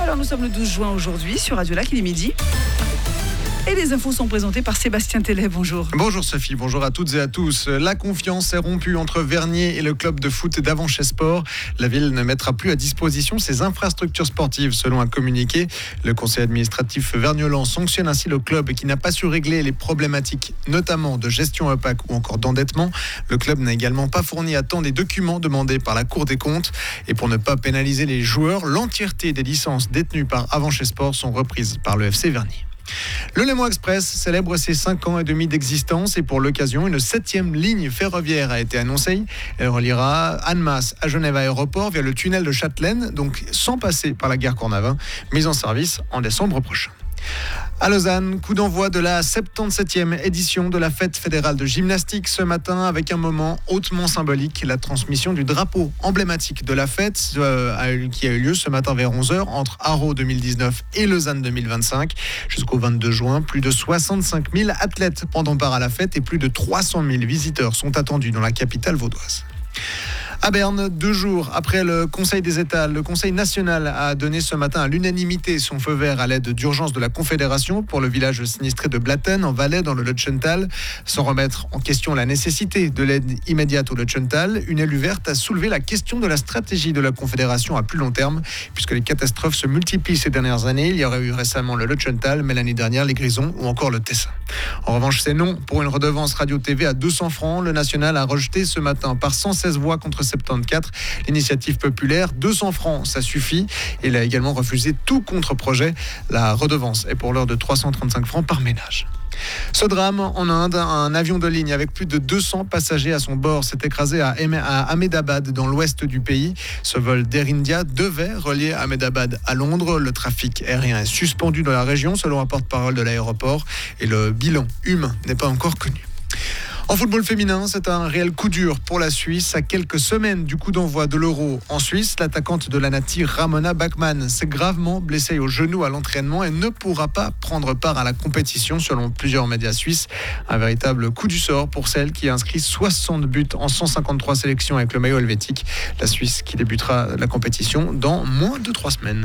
Alors nous sommes le 12 juin aujourd'hui sur Radio Lac, il est midi. Et les infos sont présentées par Sébastien Tellet. Bonjour. Bonjour Sophie, bonjour à toutes et à tous. La confiance est rompue entre Vernier et le club de foot d'Avanches Sport. La ville ne mettra plus à disposition ses infrastructures sportives, selon un communiqué. Le conseil administratif vergnolan sanctionne ainsi le club qui n'a pas su régler les problématiques, notamment de gestion opaque ou encore d'endettement. Le club n'a également pas fourni à temps des documents demandés par la Cour des comptes. Et pour ne pas pénaliser les joueurs, l'entièreté des licences détenues par Avanches Sport sont reprises par le FC Vernier. Le Léman Express célèbre ses 5 ans et demi d'existence et pour l'occasion, une 7e ligne ferroviaire a été annoncée. Elle reliera Annemasse à Genève Aéroport via le tunnel de Châtelaine, donc sans passer par la gare Cornavin, mise en service en décembre prochain. À Lausanne, coup d'envoi de la 77e édition de la fête fédérale de gymnastique ce matin avec un moment hautement symbolique, la transmission du drapeau emblématique de la fête qui a eu lieu ce matin vers 11h entre Haro 2019 et Lausanne 2025. Jusqu'au 22 juin, plus de 65 000 athlètes prendront part à la fête et plus de 300 000 visiteurs sont attendus dans la capitale vaudoise. À Berne, 2 jours après le Conseil des États, le Conseil national a donné ce matin à l'unanimité son feu vert à l'aide d'urgence de la Confédération pour le village sinistré de Blatten en Valais dans le Lutschental. Sans remettre en question la nécessité de l'aide immédiate au Lutschental, une élue verte a soulevé la question de la stratégie de la Confédération à plus long terme, puisque les catastrophes se multiplient ces dernières années. Il y aurait eu récemment le Lutschental, mais l'année dernière les Grisons ou encore le Tessin. En revanche, c'est non pour une redevance radio-TV à 200 francs. Le national a rejeté ce matin par 116 voix contre 74 l'initiative populaire. 200 francs, ça suffit. Il a également refusé tout contre-projet. La redevance est pour l'heure de 335 francs par ménage. Ce drame en Inde, un avion de ligne avec plus de 200 passagers à son bord s'est écrasé à Ahmedabad dans l'ouest du pays. Ce vol d'Air India devait relier Ahmedabad à Londres. Le trafic aérien est suspendu dans la région selon un porte-parole de l'aéroport et le bilan humain n'est pas encore connu. En football féminin, c'est un réel coup dur pour la Suisse. À quelques semaines du coup d'envoi de l'Euro en Suisse, l'attaquante de la Nati, Ramona Bachmann, s'est gravement blessée au genou à l'entraînement et ne pourra pas prendre part à la compétition selon plusieurs médias suisses. Un véritable coup du sort pour celle qui a inscrit 60 buts en 153 sélections avec le maillot helvétique. La Suisse qui débutera la compétition dans moins de 3 semaines.